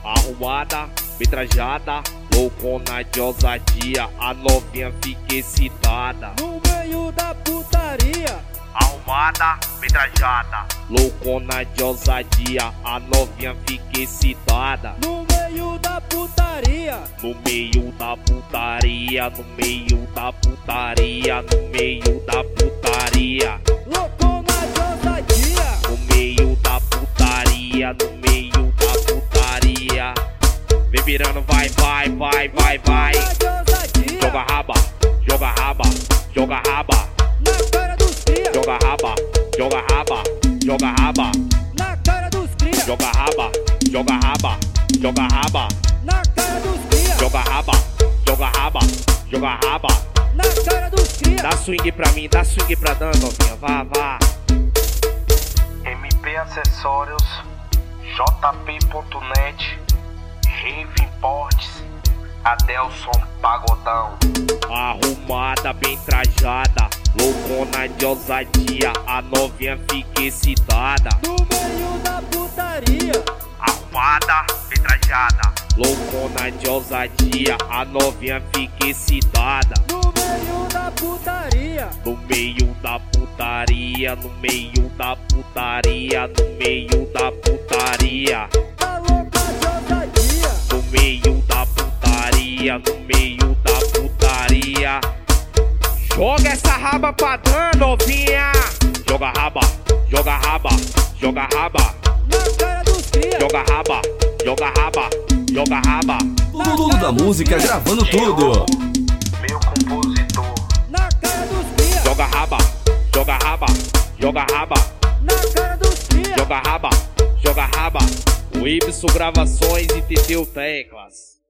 Arrumada, bem trajada, loucona de ousadia, a novinha fica excitada. No meio da putaria. Arrumada, bem trajada, loucona de ousadia, a novinha fica excitada. No meio da putaria. No meio da putaria, no meio da putaria, no meio da putaria. Loucona de ousadia. No meio da putaria, no meio da putaria. Vem virando, vai, vai, vai, vai, vai. Loucona de ousadia. Joga raba, joga raba, joga raba. Na cara dos cria. Joga raba, joga raba, joga raba. Na cara dos cria. Joga raba, joga raba, joga raba. Na cara dos cria. Joga raba, joga raba, joga raba. Na cara dos cria. Dá swing pra mim, dá swing pra Dan, novinha, vá, vá. MP Acessórios, jp.net, Rave Importes, Adelson Pagodão. Arrumada, bem trajada, loucona de ousadia, a novinha fica excitada. No meio da putaria. Arrumada, bem trajada, loucona de ousadia, a novinha fica excitada. No meio da putaria. No meio da putaria, no meio da putaria, no meio da putaria. Tá louca de ousadia. No meio da putaria, no meio da putaria. Joga essa raba pra Dan, novinha. Joga raba, joga raba, joga raba. Na cara dos cria. Joga raba, joga raba, joga raba. Tudo da música, gravando tudo. Meu compositor. Na cara dos cria. Joga raba, joga raba, joga raba. Na cara dos cria. Joga raba, joga raba. O Ibson Gravações e Teteu Teclas.